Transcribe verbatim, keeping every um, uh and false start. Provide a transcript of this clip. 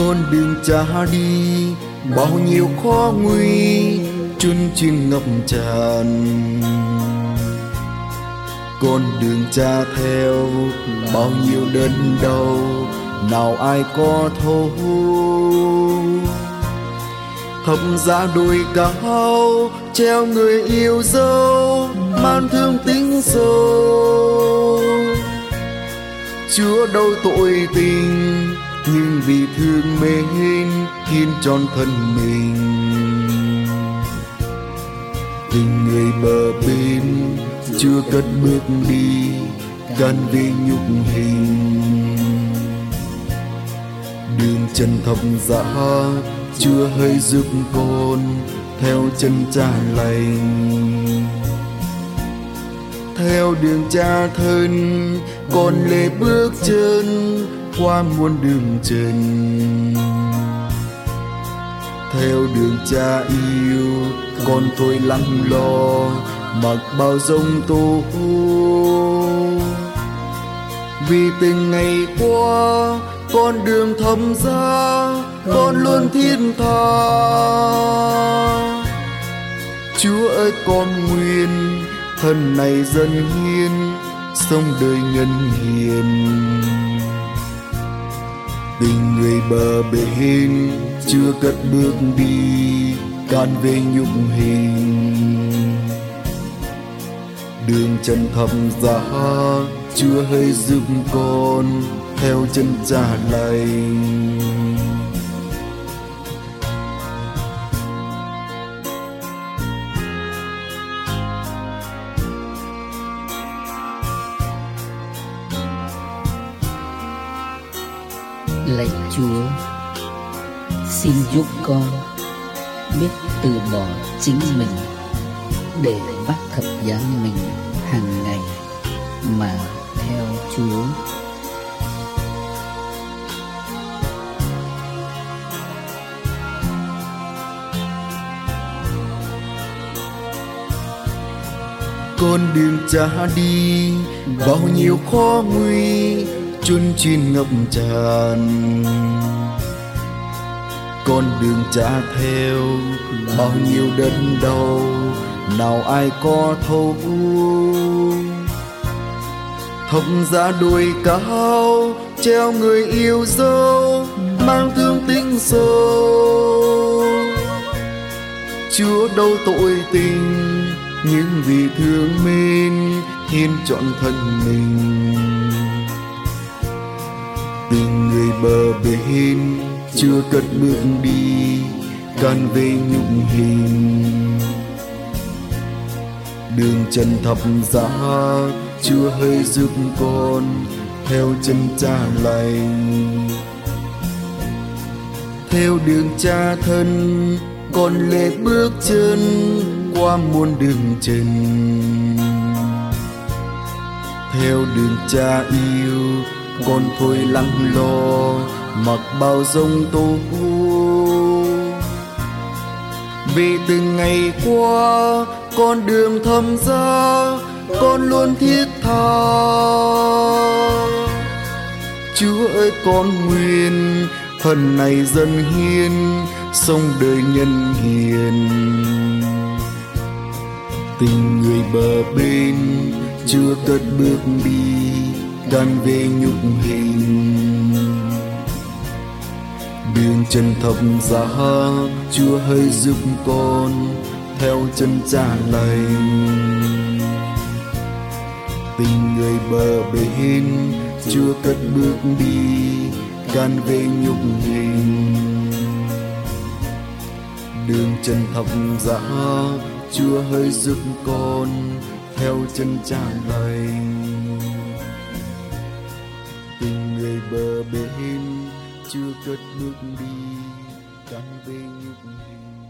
con đường cha đi bao nhiêu khó nguy, chân chinh ngập tràn. Con đường cha theo bao nhiêu đớn đau, nào ai có thấu. Thập giá đồi cao treo người yêu dấu, mang thương tính sâu. Chúa đâu tội tình, nhưng vì thương mến hiến trọn thân mình. Tình người bờ bên chưa cất bước đi, gan vì nhục hình. Đường chân thập giá chưa hơi giúp con theo chân cha lành. Theo đường cha thân con lê bước chân qua muôn đường trần. Theo đường cha yêu con thôi lắng lo, mặc bao giông tố. Vì từng ngày qua con đường thầm giá, con luôn thiết tha. Chúa ơi con nguyện thân này dần hiến, sống đời nhân hiền. Tình người bờ bên chưa cất bước đi, can về nhục hình. Đường chân thập giá chưa hơi giúp con theo chân cha lành. Lạy Chúa, xin giúp con biết từ bỏ chính mình để vác thập giá mình hàng ngày mà theo Chúa. Con đường cha đi bao nhiêu khó nguy, chân chinh ngập tràn. Con đường cha theo bao nhiêu đớn đau, nào ai có thấu. Thập giá đồi cao treo người yêu dấu, mang thương tính sâu. Chúa đâu tội tình, nhưng vì thương mến hiến trọn thân mình. Tình người bờ bên chưa cất bước đi, can về nhục hình. Đường chân thập giá chưa hơi giúp con theo chân cha lành. Theo đường cha thân con lê bước chân qua muôn đường trần. Theo đường cha yêu con thôi lắng lo, mặc bao giông tố. Vì từng ngày qua con đường thầm giá, con luôn thiết tha. Chúa ơi con nguyện phần này dần hiến, sống đời nhân hiền. Tình người bờ bên chưa cất bước đi, can về nhục hình. Đường chân thập giá Chúa hơi giúp con theo chân cha lành. Tình người bờ bên chưa cất bước đi, can về nhục hình. Đường chân thập giá Chúa hơi giúp con theo chân cha lành. Tình người bờ bên chưa cất bước đi, can về nhục hình.